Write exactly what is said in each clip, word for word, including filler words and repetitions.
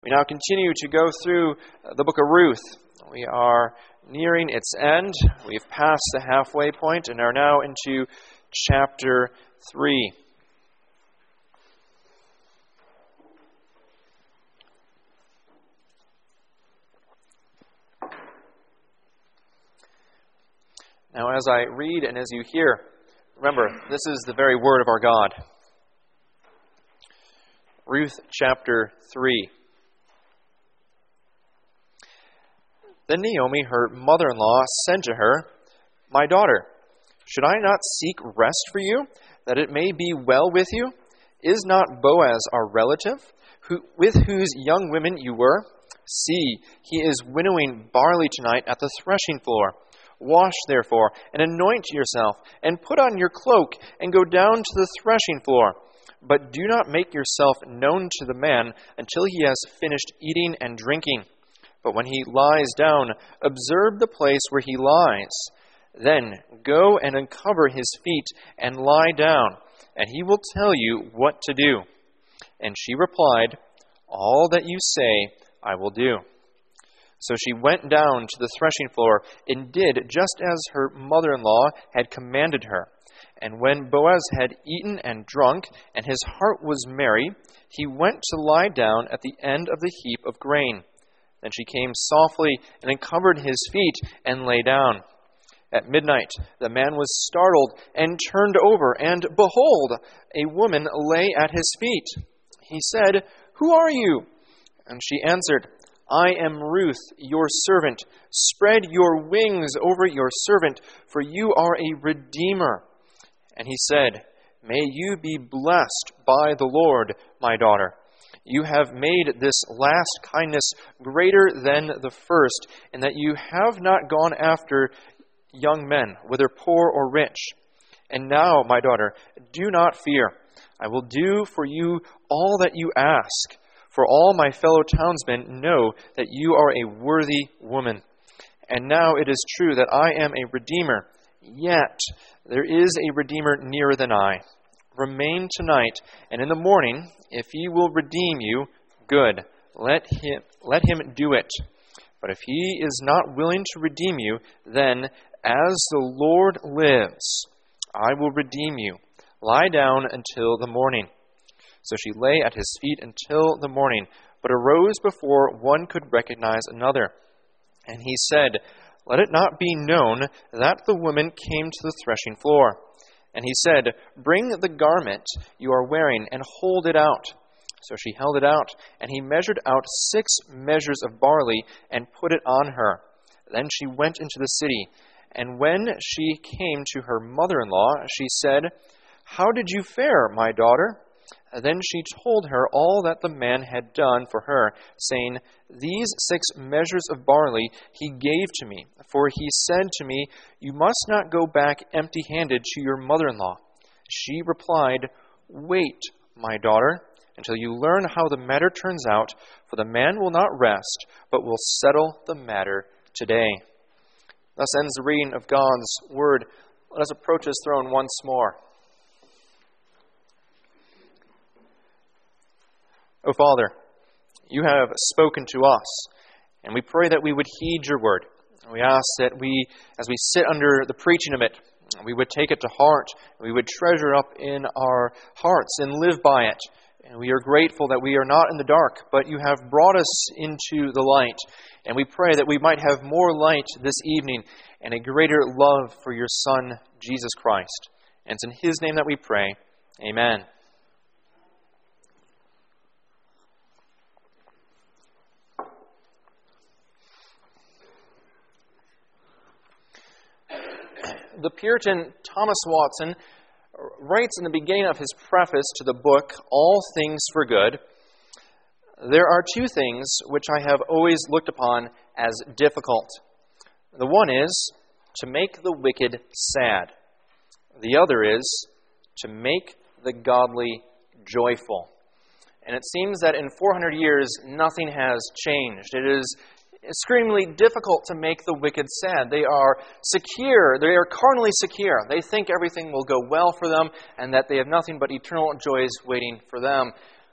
We now continue to go through the book of Ruth. We are nearing its end. We've passed the halfway point and are now into chapter three. Now, as I read and as you hear, remember, this is the very word of our God. Ruth chapter three. Then Naomi, her mother-in-law, said to her, "My daughter, should I not seek rest for you, that it may be well with you? Is not Boaz our relative, who, with whose young women you were? See, he is winnowing barley tonight at the threshing floor. Wash, therefore, and anoint yourself, and put on your cloak, and go down to the threshing floor. But do not make yourself known to the man until he has finished eating and drinking. But when he lies down, observe the place where he lies. Then go and uncover his feet and lie down, and he will tell you what to do." And she replied, "All that you say I will do." So she went down to the threshing floor and did just as her mother-in-law had commanded her. And when Boaz had eaten and drunk, and his heart was merry, he went to lie down at the end of the heap of grain. Then she came softly and uncovered his feet and lay down. At midnight the man was startled and turned over, and behold, a woman lay at his feet. He said, "Who are you?" And she answered, "I am Ruth, your servant. Spread your wings over your servant, for you are a redeemer." And he said, "May you be blessed by the Lord, my daughter. You have made this last kindness greater than the first, in that you have not gone after young men, whether poor or rich. And now, my daughter, do not fear. I will do for you all that you ask. For all my fellow townsmen know that you are a worthy woman. And now it is true that I am a redeemer, yet there is a redeemer nearer than I. Remain tonight, and in the morning, if he will redeem you, good, let him, let him do it. But if he is not willing to redeem you, then, as the Lord lives, I will redeem you. Lie down until the morning." So she lay at his feet until the morning, but arose before one could recognize another. And he said, "Let it not be known that the woman came to the threshing floor." And he said, "Bring the garment you are wearing and hold it out." So she held it out, and he measured out six measures of barley and put it on her. Then she went into the city. And when she came to her mother-in-law, she said, "How did you fare, my daughter?" And then she told her all that the man had done for her, saying, "These six measures of barley he gave to me, for he said to me, 'You must not go back empty-handed to your mother-in-law.'" She replied, "Wait, my daughter, until you learn how the matter turns out, for the man will not rest, but will settle the matter today." Thus ends the reading of God's word. Let us approach his throne once more. O Father, you have spoken to us, and we pray that we would heed your word. We ask that we, as we sit under the preaching of it, we would take it to heart, we would treasure up in our hearts and live by it. And we are grateful that we are not in the dark, but you have brought us into the light. And we pray that we might have more light this evening and a greater love for your Son, Jesus Christ. And it's in his name that we pray. Amen. The Puritan Thomas Watson writes in the beginning of his preface to the book, All Things for Good, "There are two things which I have always looked upon as difficult. The one is to make the wicked sad. The other is to make the godly joyful." And it seems that in four hundred years, nothing has changed. It is extremely difficult to make the wicked sad. They are secure. They are carnally secure. They think everything will go well for them and that they have nothing but eternal joys waiting for them.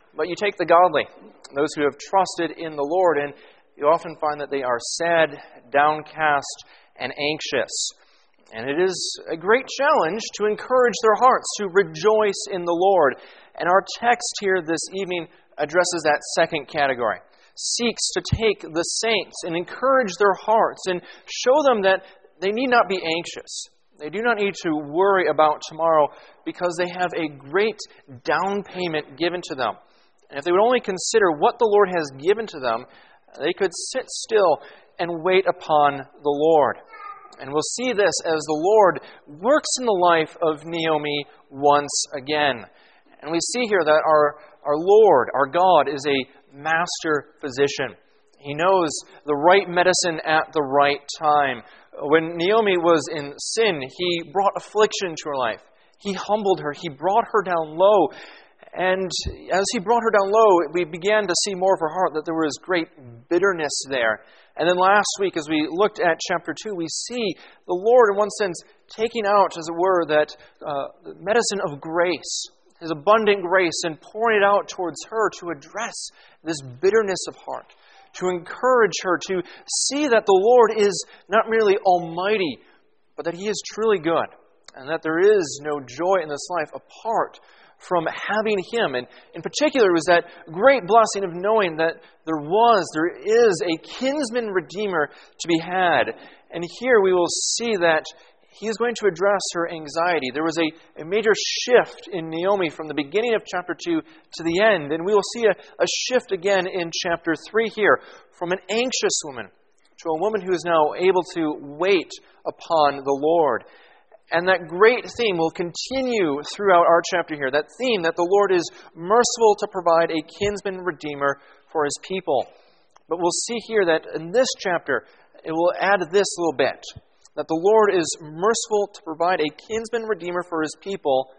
But you take the godly, those who have trusted in the Lord, and you often find that they are sad, downcast, and anxious. And it is a great challenge to encourage their hearts to rejoice in the Lord. And our text here this evening addresses that second category. Seeks to take the saints and encourage their hearts and show them that they need not be anxious. They do not need to worry about tomorrow because they have a great down payment given to them. And if they would only consider what the Lord has given to them, they could sit still and wait upon the Lord. And we'll see this as the Lord works in the life of Naomi once again. And we see here that our, our Lord, our God, is a master physician. He knows the right medicine at the right time. When Naomi was in sin, He brought affliction to her life. He humbled her. He brought her down low. And as He brought her down low, we began to see more of her heart, that there was great bitterness there. And then last week, as we looked at chapter two, we see the Lord, in one sense, taking out, as it were, that uh, medicine of grace, His abundant grace, and pouring it out towards her to address this bitterness of heart, to encourage her to see that the Lord is not merely almighty, but that He is truly good, and that there is no joy in this life apart from having Him. And in particular, it was that great blessing of knowing that there was, there is a kinsman redeemer to be had. And here we will see that He is going to address her anxiety. There was a, a major shift in Naomi from the beginning of chapter two to the end. And we will see a, a shift again in chapter three here, from an anxious woman to a woman who is now able to wait upon the Lord. And that great theme will continue throughout our chapter here. That theme that the Lord is merciful to provide a kinsman redeemer for His people. But we'll see here that in this chapter, it will add this little bit. That the Lord is merciful to provide a kinsman redeemer for His people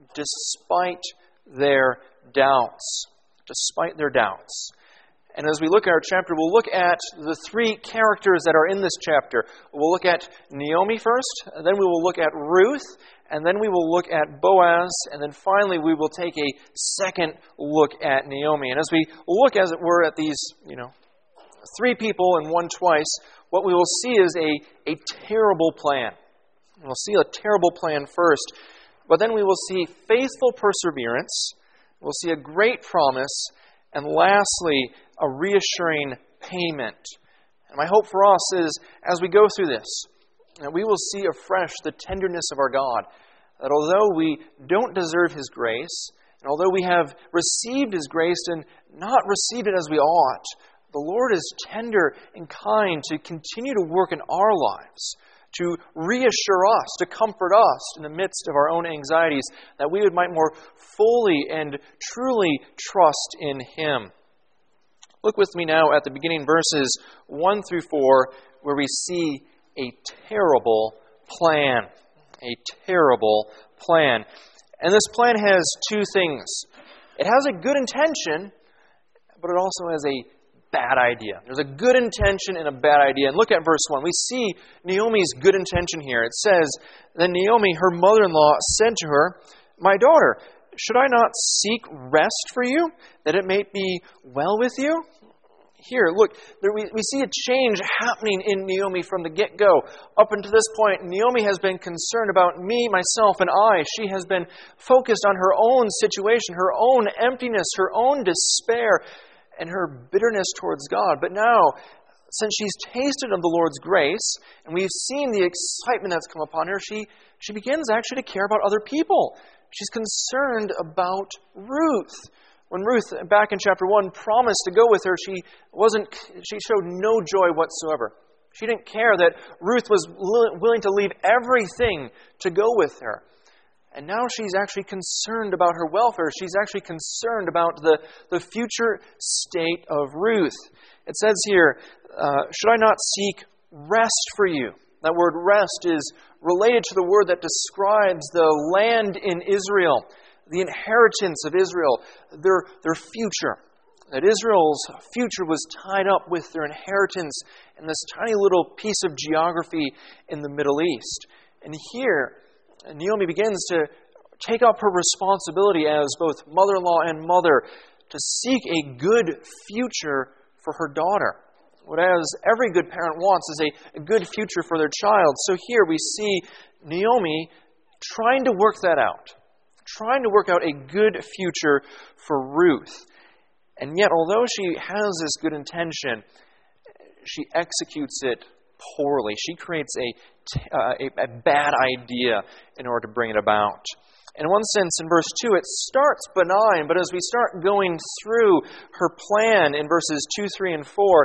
despite their doubts. Despite their doubts. And as we look at our chapter, we'll look at the three characters that are in this chapter. We'll look at Naomi first, and then we will look at Ruth, and then we will look at Boaz, and then finally we will take a second look at Naomi. And as we look, as it were, at these, you know, three people and one twice, what we will see is a, a terrible plan. We'll see a terrible plan first, but then we will see faithful perseverance, we'll see a great promise, and lastly, a reassuring payment. And my hope for us is, as we go through this, that we will see afresh the tenderness of our God. That although we don't deserve His grace, and although we have received His grace and not received it as we ought, the Lord is tender and kind to continue to work in our lives, to reassure us, to comfort us in the midst of our own anxieties, that we would might more fully and truly trust in Him. Look with me now at the beginning verses one through four, where we see a terrible plan. A terrible plan. And this plan has two things. It has a good intention, but it also has a bad idea. There's a good intention and a bad idea. And look at verse one. We see Naomi's good intention here. It says, "Then Naomi, her mother-in-law, said to her, 'My daughter, should I not seek rest for you, that it may be well with you?'" Here, look, there we, we see a change happening in Naomi from the get-go. Up until this point, Naomi has been concerned about me, myself, and I. She has been focused on her own situation, her own emptiness, her own despair, and her bitterness towards God. But now, since she's tasted of the Lord's grace, and we've seen the excitement that's come upon her, she, she begins actually to care about other people. She's concerned about Ruth. When Ruth, back in chapter one, promised to go with her, she wasn't. She showed no joy whatsoever. She didn't care that Ruth was willing to leave everything to go with her. And now she's actually concerned about her welfare. She's actually concerned about the, the future state of Ruth. It says here, uh, should I not seek rest for you? That word rest is related to the word that describes the land in Israel, the inheritance of Israel, their, their future. That Israel's future was tied up with their inheritance in this tiny little piece of geography in the Middle East. And here, Naomi begins to take up her responsibility as both mother-in-law and mother to seek a good future for her daughter. What as every good parent wants is a, a good future for their child. So here we see Naomi trying to work that out, trying to work out a good future for Ruth. And yet, although she has this good intention, she executes it poorly. She creates a, uh, a, a bad idea in order to bring it about. In one sense, in verse two, it starts benign, but as we start going through her plan in verses two, three, and four,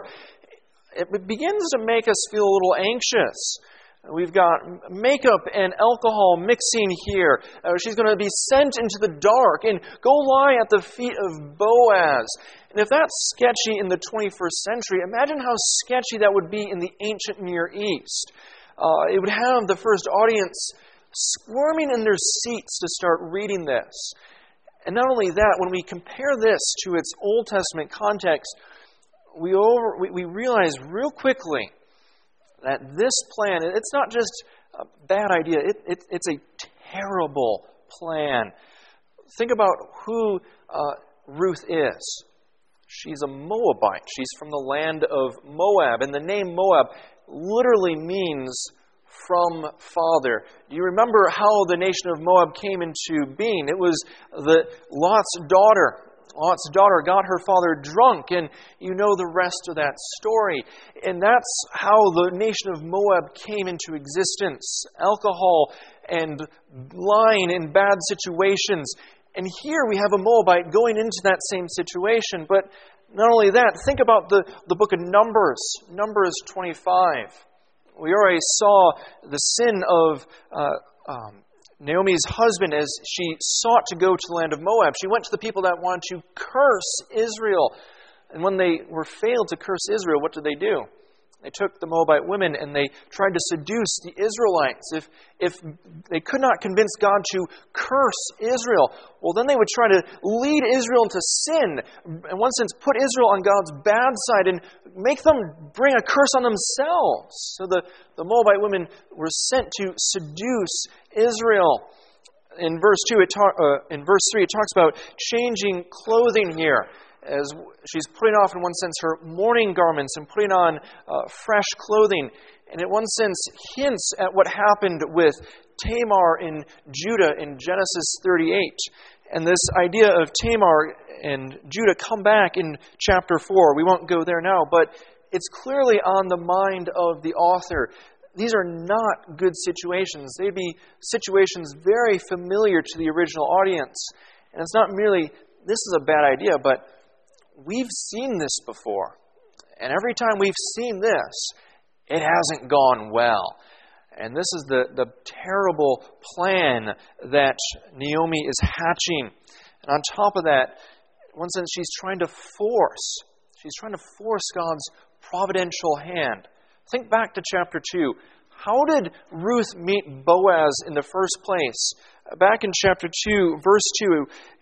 it begins to make us feel a little anxious. We've got makeup and alcohol mixing here. Uh, she's going to be sent into the dark and go lie at the feet of Boaz. And if that's sketchy in the twenty-first century, imagine how sketchy that would be in the ancient Near East. Uh, it would have the first audience squirming in their seats to start reading this. And not only that, when we compare this to its Old Testament context, we, over, we, we realize real quickly that this plan, it's not just a bad idea, it, it, it's a terrible plan. Think about who uh, Ruth is. She's a Moabite. She's from the land of Moab. And the name Moab literally means from father. Do you remember how the nation of Moab came into being? It was the Lot's daughter. Lot's daughter got her father drunk, and you know the rest of that story. And that's how the nation of Moab came into existence. Alcohol and lying in bad situations. And here we have a Moabite going into that same situation. But not only that, think about the, the book of Numbers, Numbers twenty-five. We already saw the sin of uh, um, Naomi's husband as she sought to go to the land of Moab. She went to the people that wanted to curse Israel. And when they were failed to curse Israel, what did they do? They took the Moabite women and they tried to seduce the Israelites. If, if they could not convince God to curse Israel, well, then they would try to lead Israel into sin. In one sense, put Israel on God's bad side and make them bring a curse on themselves. So the, the Moabite women were sent to seduce Israel. In verse two, it ta- uh, in verse three, it talks about changing clothing here, as she's putting off, in one sense, her mourning garments and putting on uh, fresh clothing. And in one sense, hints at what happened with Tamar in Judah in Genesis thirty-eight. And this idea of Tamar and Judah come back in chapter four. We won't go there now, but it's clearly on the mind of the author. These are not good situations. They'd be situations very familiar to the original audience. And it's not merely, this is a bad idea, but we've seen this before. And every time we've seen this, it hasn't gone well. And this is the, the terrible plan that Naomi is hatching. And on top of that, in one sense, she's trying to force, she's trying to force God's providential hand. Think back to chapter two. How did Ruth meet Boaz in the first place? Back in chapter two, verse two,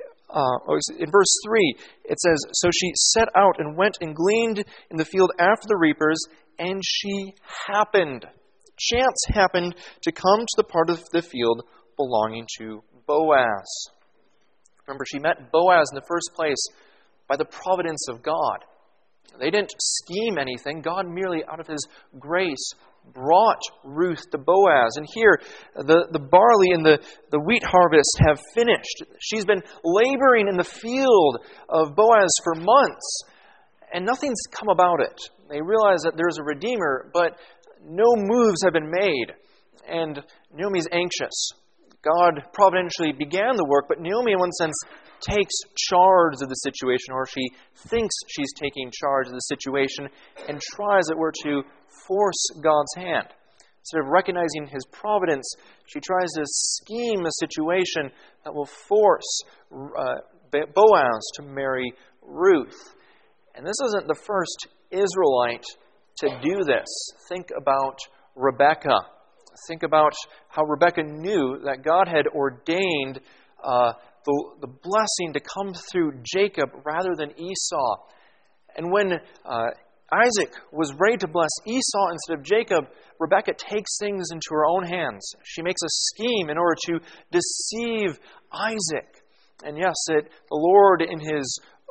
Uh, in verse three, it says, "So she set out and went and gleaned in the field after the reapers, and she happened, chance happened to come to the part of the field belonging to Boaz." Remember, she met Boaz in the first place by the providence of God. They didn't scheme anything. God merely, out of His grace, brought Ruth to Boaz. And here, the, the barley and the, the wheat harvest have finished. She's been laboring in the field of Boaz for months, and nothing's come about it. They realize that there's a Redeemer, but no moves have been made. And Naomi's anxious. God providentially began the work, but Naomi, in one sense, takes charge of the situation, or she thinks she's taking charge of the situation, and tries, as it were, to force God's hand. Instead of recognizing His providence, she tries to scheme a situation that will force uh, Boaz to marry Ruth. And this isn't the first Israelite to do this. Think about Rebekah. Think about how Rebekah knew that God had ordained uh, the, the blessing to come through Jacob rather than Esau. And when uh, Isaac was ready to bless Esau instead of Jacob, Rebekah takes things into her own hands. She makes a scheme in order to deceive Isaac. And yes, it, the Lord in His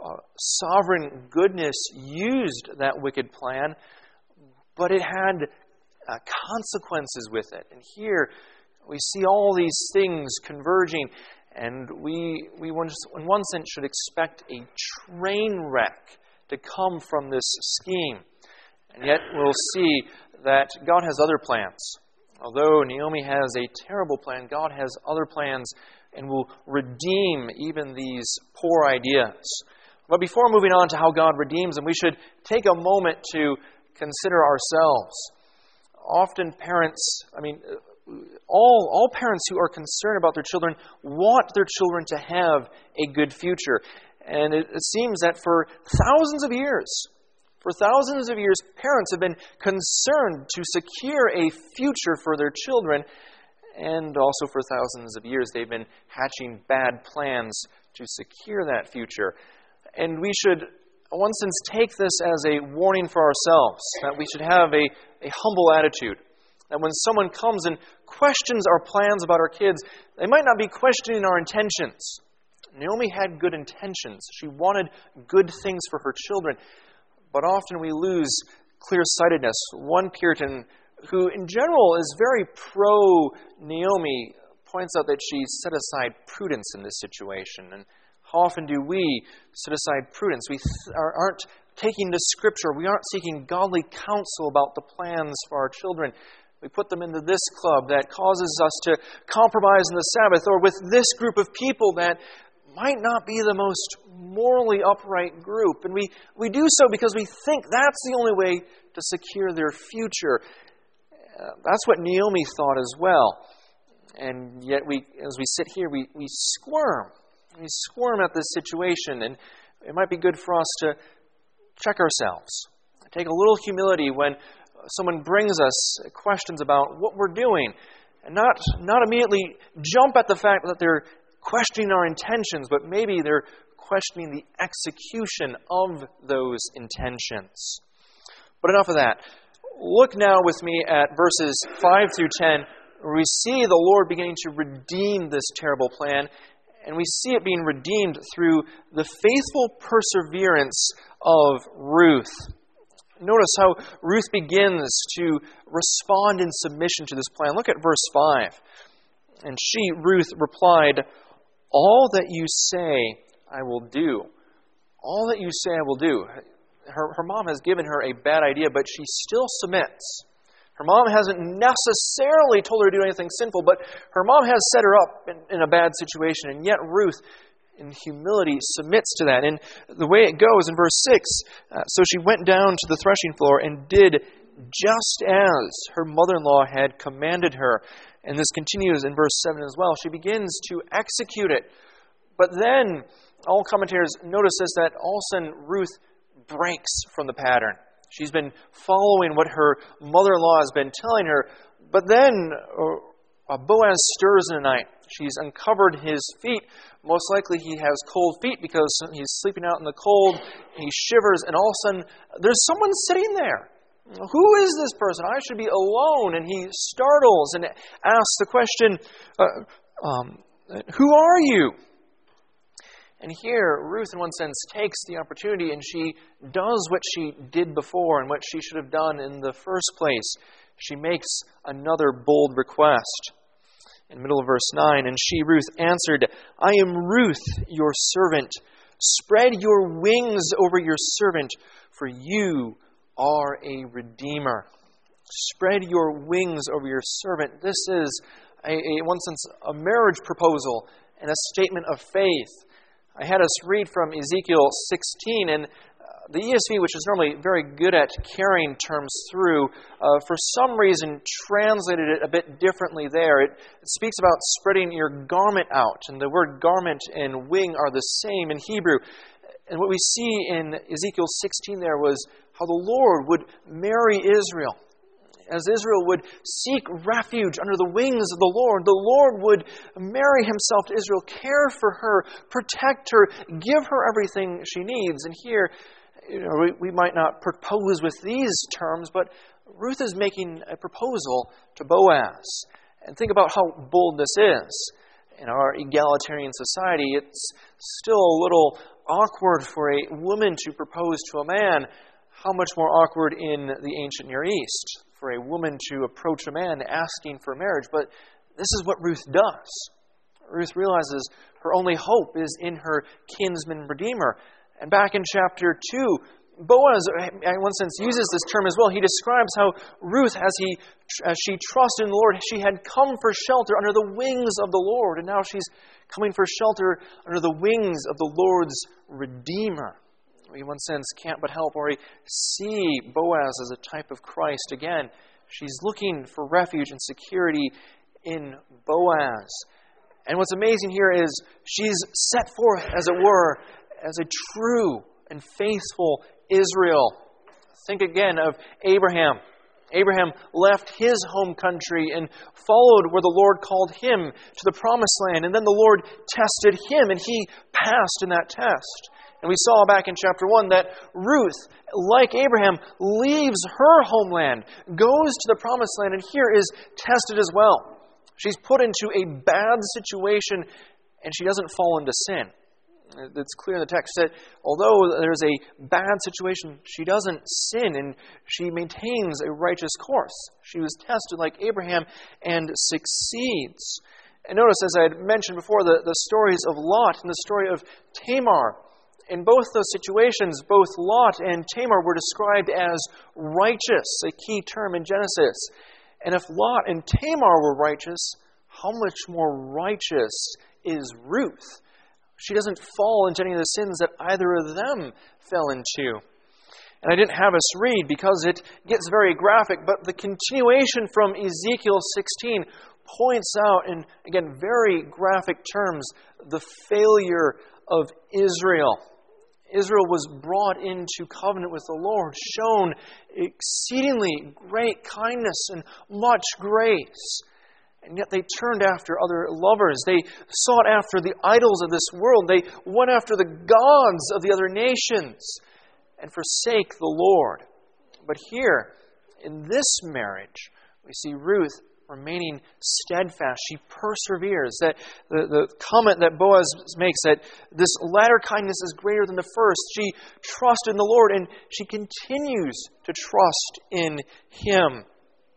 uh, sovereign goodness used that wicked plan, but it had uh, consequences with it. And here we see all these things converging, and we, we in one sense should expect a train wreck to come from this scheme. And yet we'll see that God has other plans. Although Naomi has a terrible plan, God has other plans and will redeem even these poor ideas. But before moving on to how God redeems them, we should take a moment to consider ourselves. Often parents, I mean, all, all parents who are concerned about their children want their children to have a good future. And it, it seems that for thousands of years, For thousands of years, parents have been concerned to secure a future for their children, and also for thousands of years they've been hatching bad plans to secure that future. And we should, in one sense, take this as a warning for ourselves, that we should have a, a humble attitude. That when someone comes and questions our plans about our kids, they might not be questioning our intentions. Naomi had good intentions. She wanted good things for her children. But often we lose clear-sightedness. One Puritan, who in general is very pro-Naomi, points out that she set aside prudence in this situation. And how often do we set aside prudence? We th- aren't taking to Scripture. We aren't seeking godly counsel about the plans for our children. We put them into this club that causes us to compromise in the Sabbath, or with this group of people that might not be the most morally upright group. And we, we do so because we think that's the only way to secure their future. Uh, that's what Naomi thought as well. And yet, we, as we sit here, we, we squirm. We squirm at this situation. And it might be good for us to check ourselves. Take a little humility when someone brings us questions about what we're doing. And not, not immediately jump at the fact that they're questioning our intentions, but maybe they're questioning the execution of those intentions. But enough of that. Look now with me at verses five through ten, where we see the Lord beginning to redeem this terrible plan, and we see it being redeemed through the faithful perseverance of Ruth. Notice how Ruth begins to respond in submission to this plan. Look at verse five. And she, Ruth, replied, "All that you say, I will do." All that you say, I will do. Her, her mom has given her a bad idea, but she still submits. Her mom hasn't necessarily told her to do anything sinful, but her mom has set her up in, in a bad situation, and yet Ruth, in humility, submits to that. And the way it goes in verse six, uh, so she went down to the threshing floor and did just as her mother-in-law had commanded her. And this continues in verse seven as well. She begins to execute it. But then, all commentators notice this, that all of a sudden Ruth breaks from the pattern. She's been following what her mother-in-law has been telling her. But then uh, Boaz stirs in the night. She's uncovered his feet. Most likely he has cold feet because he's sleeping out in the cold. He shivers, and all of a sudden there's someone sitting there. Who is this person? I should be alone. And he startles and asks the question, uh, um, who are you? And here, Ruth, in one sense, takes the opportunity and she does what she did before and what she should have done in the first place. She makes another bold request. In the middle of verse nine, and she, Ruth, answered, "I am Ruth, your servant. Spread your wings over your servant, for you are a redeemer." Spread your wings over your servant. This is, a, a, in one sense, a marriage proposal and a statement of faith. I had us read from Ezekiel sixteen, and the E S V, which is normally very good at carrying terms through, uh, for some reason translated it a bit differently there. It, it speaks about spreading your garment out, and the word garment and wing are the same in Hebrew. And what we see in Ezekiel sixteen there was how the Lord would marry Israel. As Israel would seek refuge under the wings of the Lord, the Lord would marry himself to Israel, care for her, protect her, give her everything she needs. And here, you know, we, we might not propose with these terms, but Ruth is making a proposal to Boaz. And think about how bold this is. In our egalitarian society, it's still a little awkward for a woman to propose to a man. How much more awkward in the ancient Near East for a woman to approach a man asking for marriage. But this is what Ruth does. Ruth realizes her only hope is in her kinsman redeemer. And back in chapter two, Boaz, in one sense, uses this term as well. He describes how Ruth, as he, as she trusted in the Lord, she had come for shelter under the wings of the Lord, and now she's coming for shelter under the wings of the Lord's Redeemer. We, in one sense, can't but help already see Boaz as a type of Christ again. She's looking for refuge and security in Boaz. And what's amazing here is she's set forth, as it were, as a true and faithful Israel. Think again of Abraham. Abraham left his home country and followed where the Lord called him to the promised land. And then the Lord tested him, and he passed in that test. And we saw back in chapter one that Ruth, like Abraham, leaves her homeland, goes to the promised land, and here is tested as well. She's put into a bad situation, and she doesn't fall into sin. It's clear in the text that although there's a bad situation, she doesn't sin, and she maintains a righteous course. She was tested like Abraham and succeeds. And notice, as I had mentioned before, the, the stories of Lot and the story of Tamar. In both those situations, both Lot and Tamar were described as righteous, a key term in Genesis. And if Lot and Tamar were righteous, how much more righteous is Ruth? She doesn't fall into any of the sins that either of them fell into. And I didn't have us read because it gets very graphic, but the continuation from Ezekiel sixteen points out in, again, very graphic terms, the failure of Israel. Israel was brought into covenant with the Lord, shown exceedingly great kindness and much grace. And yet they turned after other lovers. They sought after the idols of this world. They went after the gods of the other nations and forsake the Lord. But here, in this marriage, we see Ruth remaining steadfast. She perseveres. That the, the comment that Boaz makes, that this latter kindness is greater than the first. She trusted in the Lord, and she continues to trust in Him.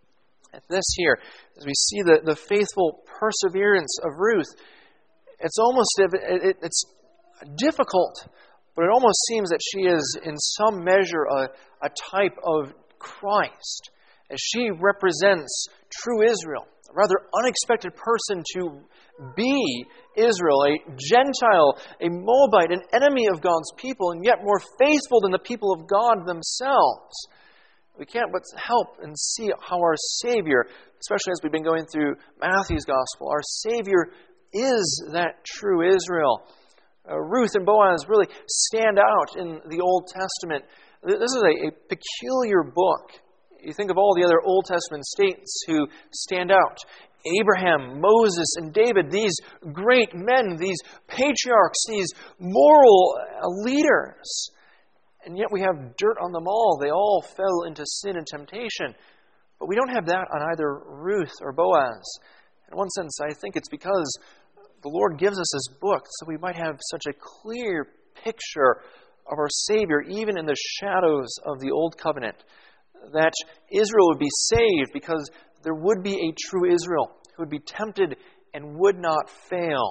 At this here, as we see the, the faithful perseverance of Ruth, it's almost it, it, it's difficult, but it almost seems that she is in some measure a, a type of Christ, as she represents true Israel, a rather unexpected person to be Israel, a Gentile, a Moabite, an enemy of God's people, and yet more faithful than the people of God themselves. We can't but help and see how our Savior, especially as we've been going through Matthew's Gospel, our Savior is that true Israel. Uh, Ruth and Boaz really stand out in the Old Testament. This is a, a peculiar book. You think of all the other Old Testament saints who stand out. Abraham, Moses, and David, these great men, these patriarchs, these moral leaders. And yet we have dirt on them all. They all fell into sin and temptation. But we don't have that on either Ruth or Boaz. In one sense, I think it's because the Lord gives us His book so we might have such a clear picture of our Savior, even in the shadows of the Old Covenant, that Israel would be saved because there would be a true Israel who would be tempted and would not fail.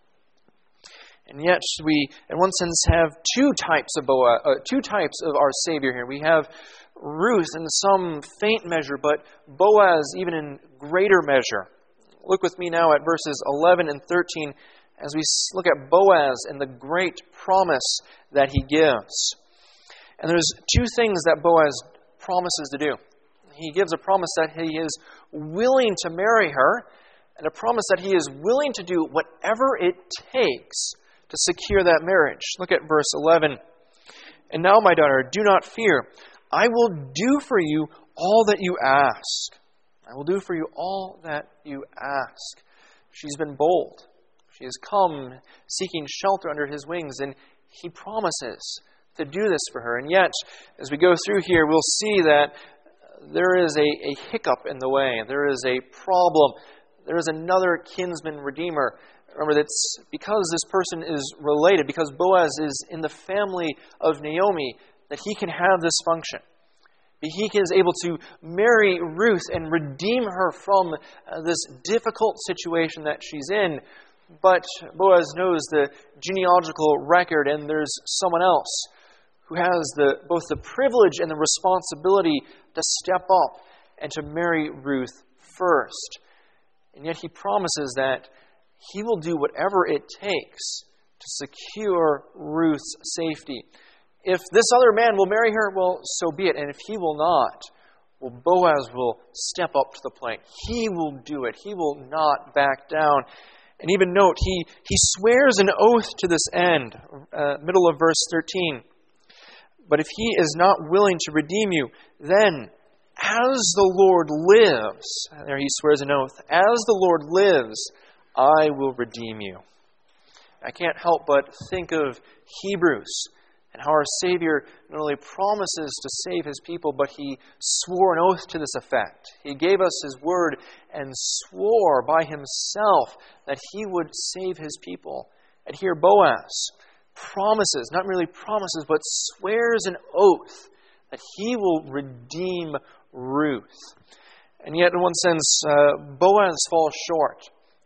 And yet we, in one sense, have two types of Boaz, uh, two types of our Savior here. We have Ruth in some faint measure, but Boaz even in greater measure. Look with me now at verses eleven and thirteen as we look at Boaz and the great promise that he gives. And there's two things that Boaz promises to do. He gives a promise that he is willing to marry her, and a promise that he is willing to do whatever it takes to secure that marriage. Look at verse eleven. And now, my daughter, do not fear. I will do for you all that you ask. I will do for you all that you ask. She's been bold. She has come seeking shelter under his wings, and he promises to do this for her. And yet, as we go through here, we'll see that there is a, a hiccup in the way. There is a problem. There is another kinsman redeemer. Remember, that's because this person is related, because Boaz is in the family of Naomi, that he can have this function. He is able to marry Ruth and redeem her from uh, this difficult situation that she's in. But Boaz knows the genealogical record, and there's someone else who has the both the privilege and the responsibility to step up and to marry Ruth first. And yet he promises that he will do whatever it takes to secure Ruth's safety. If this other man will marry her, well, so be it. And if he will not, well, Boaz will step up to the plate. He will do it. He will not back down. And even note, he, he swears an oath to this end. Uh, middle of verse thirteen. But if he is not willing to redeem you, then as the Lord lives, there he swears an oath, as the Lord lives, I will redeem you. I can't help but think of Hebrews and how our Savior not only promises to save His people, but He swore an oath to this effect. He gave us His word and swore by Himself that He would save His people. And here Boaz promises, not merely promises, but swears an oath that he will redeem Ruth. And yet, in one sense, uh, Boaz falls short.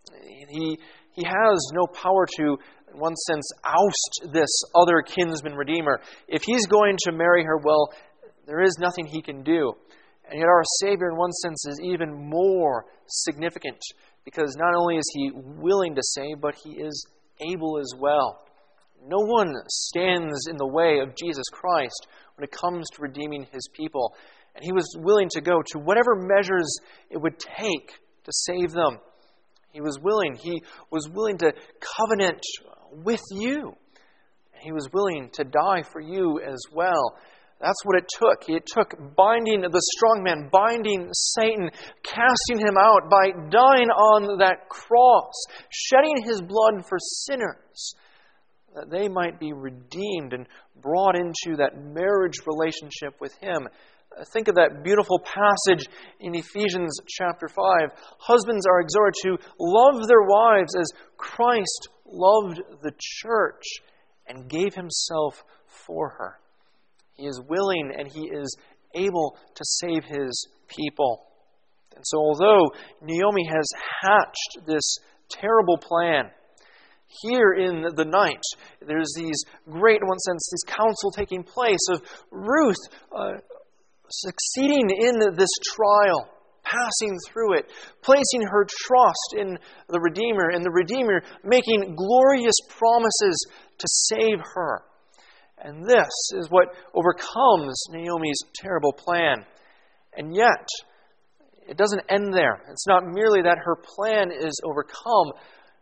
He, he has no power to, in one sense, oust this other kinsman redeemer. If he's going to marry her, well, there is nothing he can do. And yet our Savior, in one sense, is even more significant, because not only is He willing to save, but He is able as well. No one stands in the way of Jesus Christ when it comes to redeeming His people. And He was willing to go to whatever measures it would take to save them. He was willing. He was willing to covenant with you. He was willing to die for you as well. That's what it took. It took binding the strong man, binding Satan, casting him out by dying on that cross, shedding His blood for sinners, that they might be redeemed and brought into that marriage relationship with Him. Think of that beautiful passage in Ephesians chapter five. Husbands are exhorted to love their wives as Christ loved the church and gave Himself for her. He is willing and He is able to save His people. And so although Naomi has hatched this terrible plan, here in the night, there's these great, in one sense, this council taking place of Ruth uh, succeeding in this trial, passing through it, placing her trust in the Redeemer, and the Redeemer making glorious promises to save her. And this is what overcomes Naomi's terrible plan. And yet, it doesn't end there. It's not merely that her plan is overcome,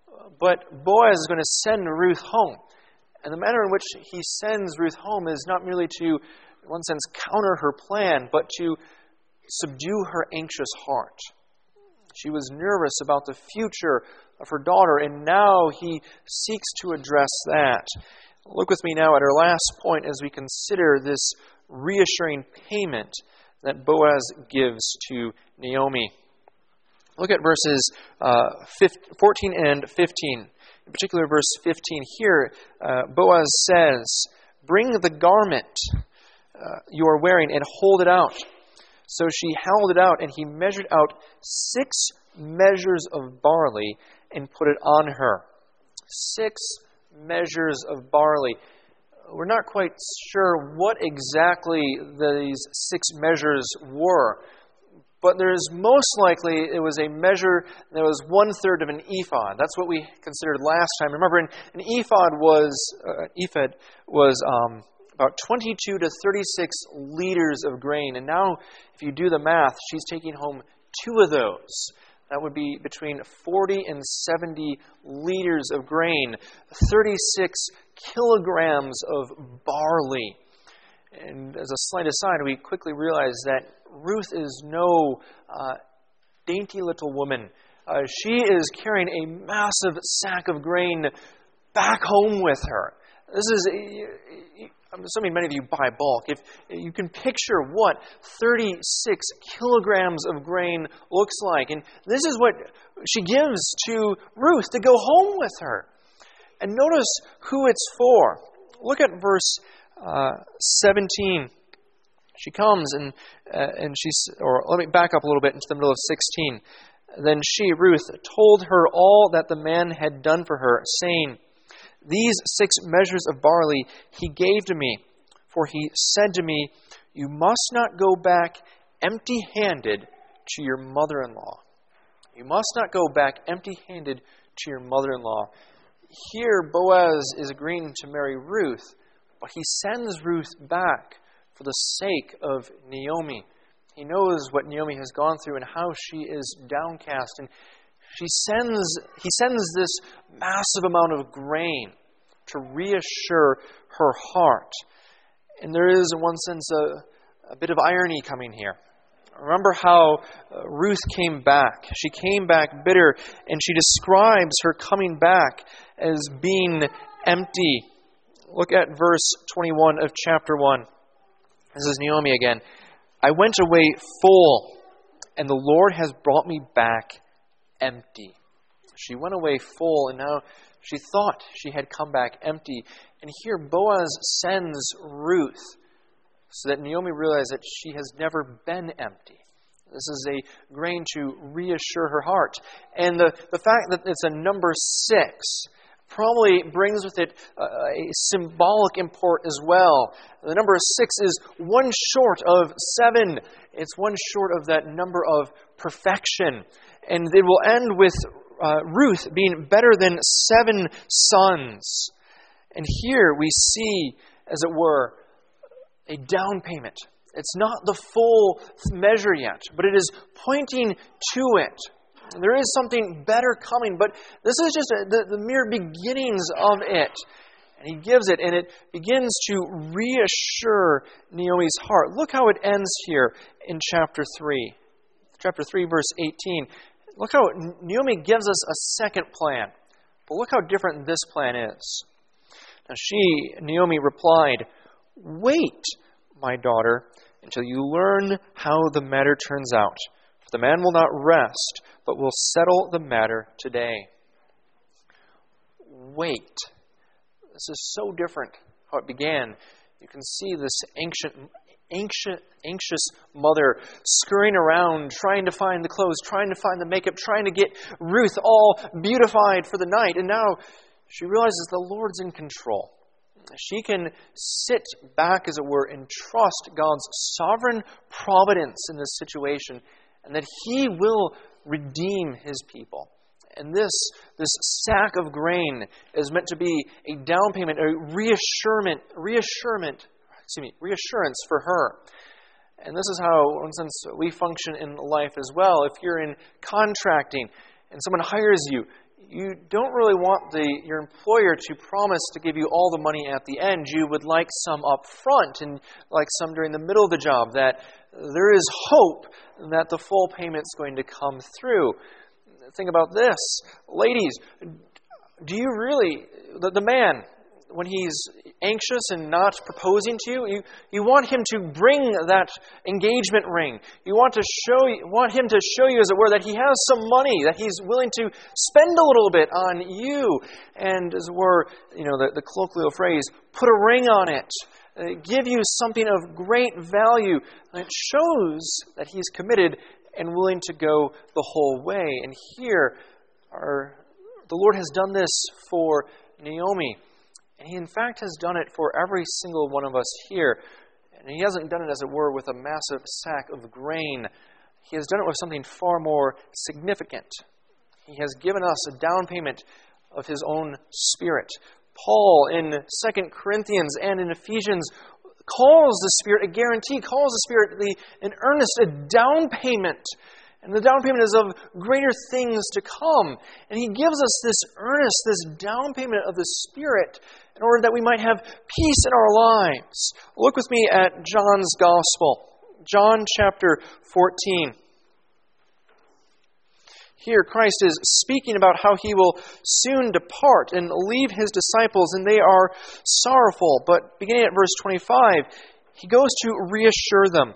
but Boaz is going to send Ruth home. And the manner in which he sends Ruth home is not merely to, in one sense, counter her plan, but to subdue her anxious heart. She was nervous about the future of her daughter, and now he seeks to address that. Look with me now at our last point as we consider this reassuring payment that Boaz gives to Naomi. Look at verses uh, fourteen and fifteen. In particular, verse fifteen here, uh, Boaz says, "Bring the garment uh, you are wearing and hold it out." So she held it out, and he measured out six measures of barley and put it on her. Six measures of barley. We're not quite sure what exactly these six measures were, but there's most likely it was a measure that was one-third of an ephod. That's what we considered last time. Remember, an, an ephod was uh, ephod was um, about twenty-two to thirty-six liters of grain. And now, if you do the math, she's taking home two of those. That would be between forty and seventy liters of grain, thirty-six kilograms of barley. And as a slight aside, we quickly realize that Ruth is no uh, dainty little woman. Uh, she is carrying a massive sack of grain back home with her. This is, I'm assuming many of you buy bulk. If you can picture what thirty-six kilograms of grain looks like. And this is what she gives to Ruth to go home with her. And notice who it's for. Look at verse uh, seventeen. She comes and uh, and she's, or let me back up a little bit into the middle of sixteen. Then she, Ruth, told her all that the man had done for her, saying, "These six measures of barley he gave to me, for he said to me, 'You must not go back empty-handed to your mother-in-law.'" You must not go back empty-handed to your mother-in-law. Here, Boaz is agreeing to marry Ruth, but he sends Ruth back for the sake of Naomi. He knows what Naomi has gone through and how she is downcast. And she sends, he sends this massive amount of grain to reassure her heart. And there is, in one sense, a, a bit of irony coming here. Remember how Ruth came back. She came back bitter, and she describes her coming back as being empty. Look at verse twenty-one of chapter one. This is Naomi again. "I went away full, and the Lord has brought me back empty." She went away full, and now she thought she had come back empty. And here Boaz sends Ruth so that Naomi realizes that she has never been empty. This is a grain to reassure her heart. And the, the fact that it's a number six probably brings with it a, a symbolic import as well. The number six is one short of seven. It's one short of that number of perfection. And it will end with uh, Ruth being better than seven sons. And here we see, as it were, a down payment. It's not the full measure yet, but it is pointing to it. There is something better coming, but this is just a, the, the mere beginnings of it. And he gives it, and it begins to reassure Naomi's heart. Look how it ends here in chapter three. Chapter three, verse eighteen. Look how Naomi gives us a second plan. But look how different this plan is. Now she, Naomi, replied, "Wait, my daughter, until you learn how the matter turns out. For the man will not rest, but will settle the matter today." Wait. This is so different how it began. You can see this ancient, anxious, anxious mother scurrying around, trying to find the clothes, trying to find the makeup, trying to get Ruth all beautified for the night. And now she realizes the Lord's in control. She can sit back, as it were, and trust God's sovereign providence in this situation, and that He will redeem His people. And this, this sack of grain is meant to be a down payment, a reassurance, reassurance, excuse me, reassurance for her. And this is how, in a sense, we function in life as well. If you're in contracting and someone hires you, you don't really want the your employer to promise to give you all the money at the end. You would like some up front and like some during the middle of the job, that there is hope that the full payment's going to come through. Think about this. Ladies, do you really, the, the man, when he's anxious and not proposing to you, you, you want him to bring that engagement ring. You want to show, want him to show you, as it were, that he has some money, that he's willing to spend a little bit on you. And as it were, you know, the, the colloquial phrase, put a ring on it. Uh, give you something of great value. And it shows that he's committed and willing to go the whole way. And here, our, the Lord has done this for Naomi. And He, in fact, has done it for every single one of us here. And He hasn't done it, as it were, with a massive sack of grain. He has done it with something far more significant. He has given us a down payment of His own Spirit. Paul, in Second Corinthians and in Ephesians, calls the Spirit a guarantee, calls the Spirit the, an earnest, a down payment. And the down payment is of greater things to come. And He gives us this earnest, this down payment of the Spirit in order that we might have peace in our lives. Look with me at John's Gospel. John chapter fourteen. Here, Christ is speaking about how he will soon depart and leave his disciples, and they are sorrowful. But beginning at verse twenty-five, he goes to reassure them.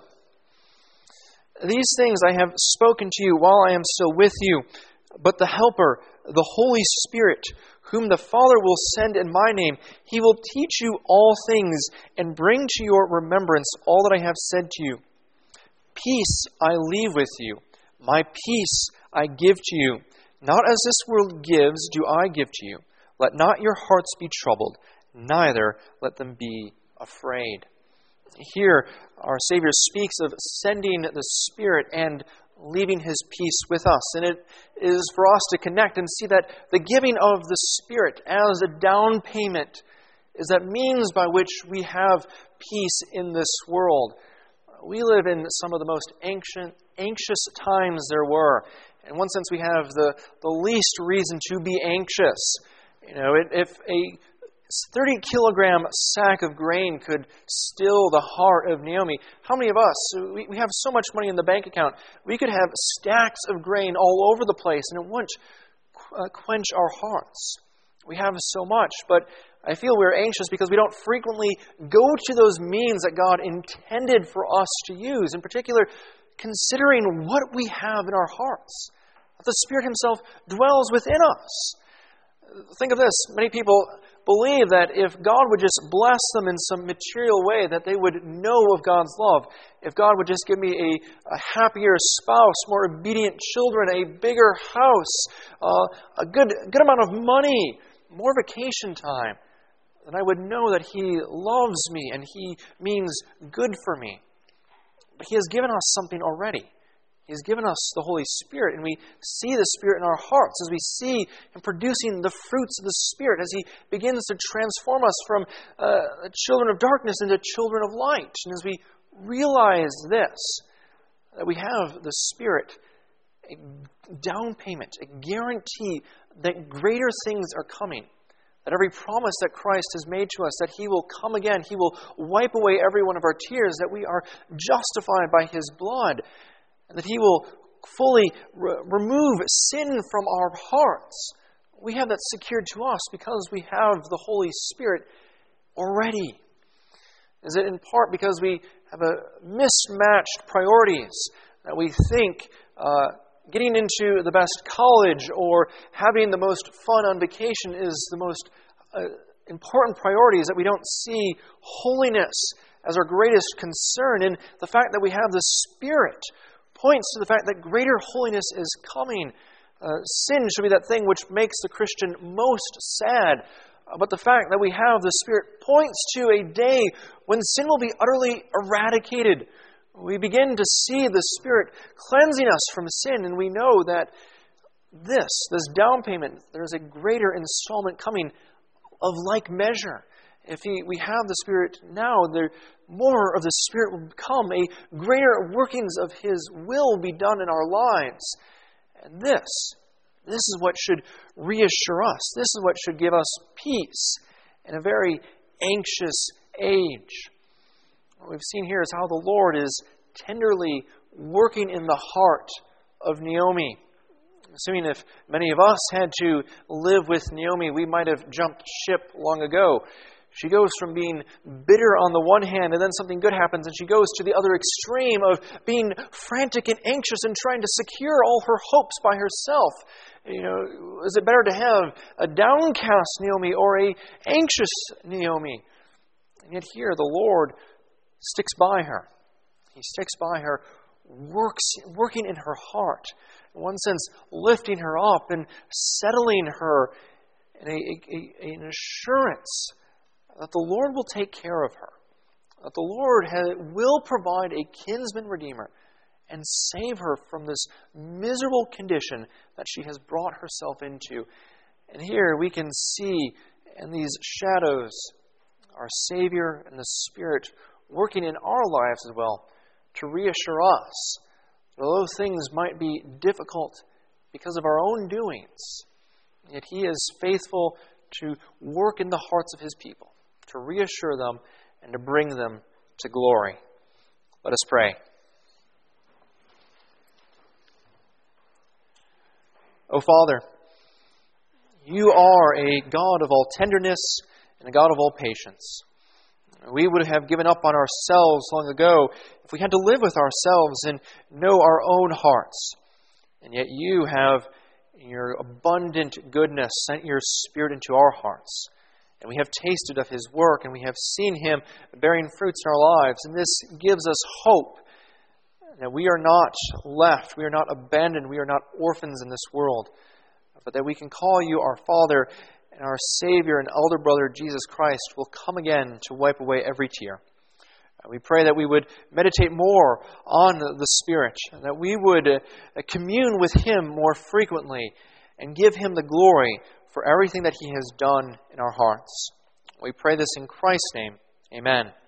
These things I have spoken to you while I am still with you, but the Helper, the Holy Spirit, whom the Father will send in my name, he will teach you all things and bring to your remembrance all that I have said to you. Peace I leave with you. My peace I give to you. Not as this world gives do I give to you. Let not your hearts be troubled, neither let them be afraid. Here, our Savior speaks of sending the Spirit and leaving his peace with us. And it is for us to connect and see that the giving of the Spirit as a down payment is that means by which we have peace in this world. We live in some of the most anxious, anxious times there were. In one sense, we have the, the least reason to be anxious. You know, if a thirty kilogram sack of grain could still the heart of Naomi, how many of us, we, we have so much money in the bank account, we could have stacks of grain all over the place and it wouldn't uh, quench our hearts. We have so much, but I feel we're anxious because we don't frequently go to those means that God intended for us to use. In particular, considering what we have in our hearts. That the Spirit himself dwells within us. Think of this. Many people believe that if God would just bless them in some material way, that they would know of God's love. If God would just give me a, a happier spouse, more obedient children, a bigger house, uh, a good, good amount of money, more vacation time, then I would know that He loves me and He means good for me. But He has given us something already. He has given us the Holy Spirit, and we see the Spirit in our hearts as we see Him producing the fruits of the Spirit, as He begins to transform us from uh, children of darkness into children of light. And as we realize this, that we have the Spirit, a down payment, a guarantee that greater things are coming. That every promise that Christ has made to us, that He will come again, He will wipe away every one of our tears, that we are justified by His blood, and that He will fully re- remove sin from our hearts. We have that secured to us because we have the Holy Spirit already. Is it in part because we have a mismatched priorities, that we think uh, getting into the best college or having the most fun on vacation is the most uh, important priorities, that we don't see holiness as our greatest concern? And the fact that we have the Spirit points to the fact that greater holiness is coming. Uh, sin should be that thing which makes the Christian most sad. Uh, but the fact that we have the Spirit points to a day when sin will be utterly eradicated. We begin to see the Spirit cleansing us from sin, and we know that this, this down payment, there's a greater installment coming of like measure. If he, we have the Spirit now, there more of the Spirit will come. A greater workings of His will be done in our lives. And this, this is what should reassure us. This is what should give us peace in a very anxious age. What we've seen here is how the Lord is tenderly working in the heart of Naomi. Assuming if many of us had to live with Naomi, we might have jumped ship long ago. She goes from being bitter on the one hand, and then something good happens, and she goes to the other extreme of being frantic and anxious and trying to secure all her hopes by herself. You know, is it better to have a downcast Naomi or a anxious Naomi? And yet here the Lord sticks by her. He sticks by her, works, working in her heart. In one sense, lifting her up and settling her in a, a, a, an assurance that the Lord will take care of her. That the Lord has, will provide a kinsman redeemer and save her from this miserable condition that she has brought herself into. And here we can see in these shadows our Savior and the Spirit working in our lives as well to reassure us that although things might be difficult because of our own doings, yet He is faithful to work in the hearts of His people, to reassure them and to bring them to glory. Let us pray. O Father, you are a God of all tenderness and a God of all patience. We would have given up on ourselves long ago if we had to live with ourselves and know our own hearts. And yet you have, in your abundant goodness, sent your Spirit into our hearts. And we have tasted of His work, and we have seen Him bearing fruits in our lives. And this gives us hope that we are not left, we are not abandoned, we are not orphans in this world, but that we can call you our Father, and our Savior and elder brother Jesus Christ will come again to wipe away every tear. We pray that we would meditate more on the Spirit, that we would commune with Him more frequently and give Him the glory for everything that He has done in our hearts. We pray this in Christ's name. Amen.